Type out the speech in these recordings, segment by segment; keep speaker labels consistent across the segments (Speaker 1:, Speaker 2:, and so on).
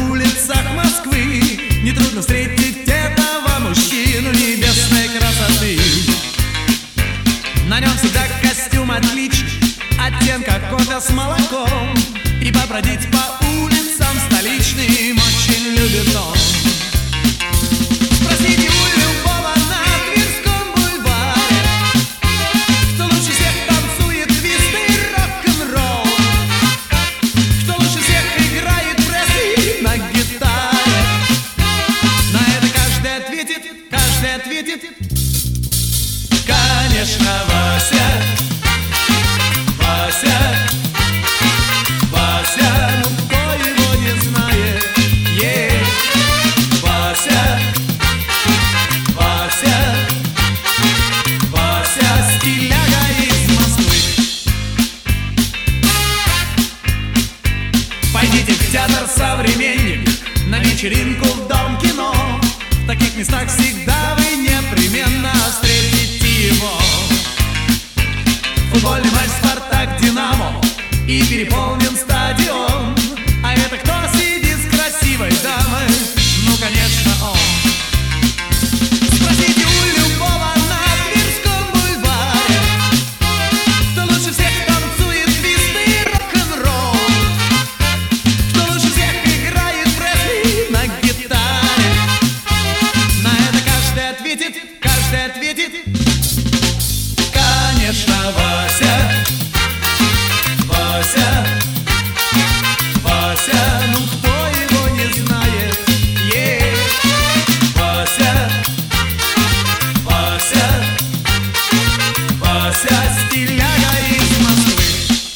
Speaker 1: улицах Москвы нетрудно встретить этого мужчину небесной красоты. На нем всегда костюм отличный, оттенка кофе с молоком, и побродить по улицам столичным очень любит он. Спросите у любого на Тверском бульваре, кто лучше всех танцует твист и рок-н-ролл, кто лучше всех играет Пресли на гитаре. На это каждый ответит, конечно, Вася. Вася, ну кто его не знает, Вася, стиляга из Москвы. Пойдите в театр «Современник», на вечеринку в Дом кино. В таких местах всегда вы непременно встретите его. Футбольный матч «Спартак-Динамо» и переполнен стадион. А это кто сидит с красивой дамой? Ну, конечно, он. Спросите у любого на Тверском бульваре, кто лучше всех танцует твист и рок-н-ролл, кто лучше всех играет Пресли на гитаре. На это каждый ответит, конечно, Вася. Вася, ну кто его не знает, Вася, стиляга из Москвы.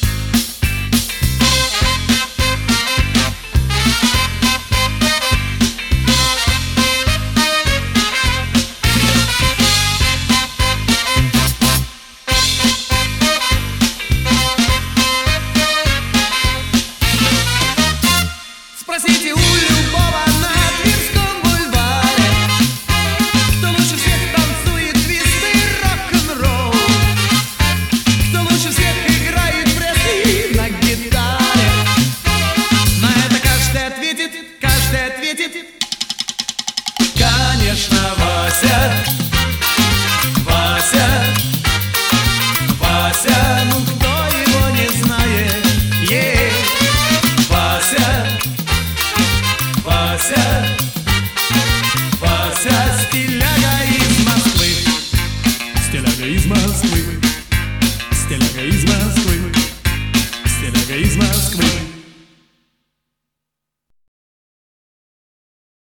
Speaker 1: Спросите у любого на Тверском бульваре, кто лучше всех танцует твист и рок-н-ролл, кто лучше всех играет Пресли на гитаре. На это каждый ответит, конечно, Вася. Ну кто его не знает, Вася, стиляга.